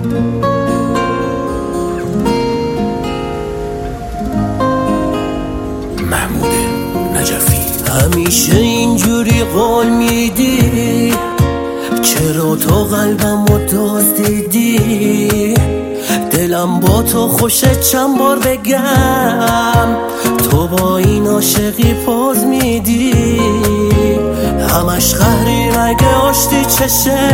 محمود نجفی. همیشه اینجوری قول میدی، چرا تو قلبمو دزدیدی؟ دلم با تو خوشه چند بار بگم، تو با این عاشقی پوز میدی. همش قهری مگه آشتی چشه،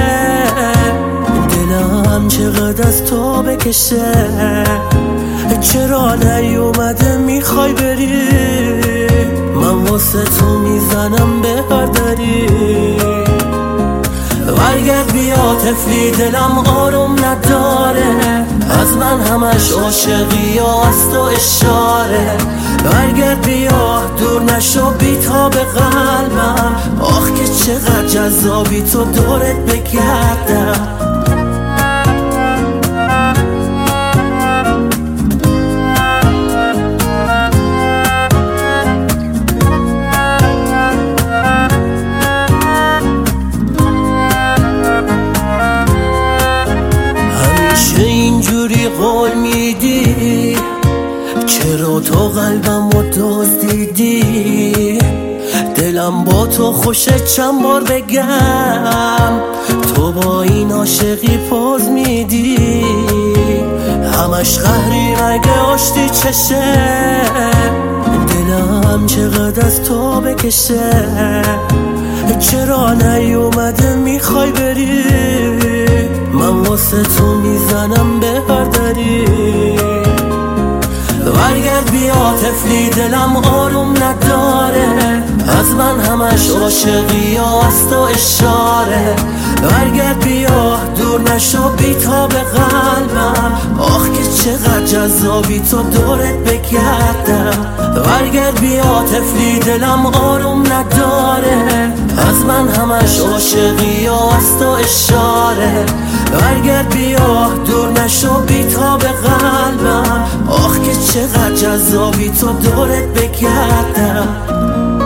دلم چقدر از تو بکشه. چرا نیومده میخوای بری، من واسه تو میزنم به هر دری. برگرد بیا طفلی، دلم آروم نداره، از من همش عاشقی یا از تو اشاره. برگرد بیا دور نشو بی‌تاب قلبم، آخ که چقدر جذابی تو دورت بگردم. اینجوری قول میدی، چرا تو قلبمو دزدیدی؟ دلم با تو خوشه چند بار بگم، تو با این عاشقی پوز میدی. همش قهری مگه آشتی چشه، دلم چقدر از تو بکشه. چرا نیومده میخوای بری، من واسه تو میزنم به هر دری. برگرد بیا طفلی، دلم آروم نداره، از من همش عاشقی یا از تو اشاره. برگرد بیا دور نشو بی‌تاب قلبم، آخ که چقدر جذابی تو دورت بگردم. برگرد بیا طفلی، دلم آروم نداره، از من همش عاشقی یا از تو اشاره. برگرد بیا دور نشو بی‌تاب قلبم، آخ که چقدر جذابی تو دورت بگردم.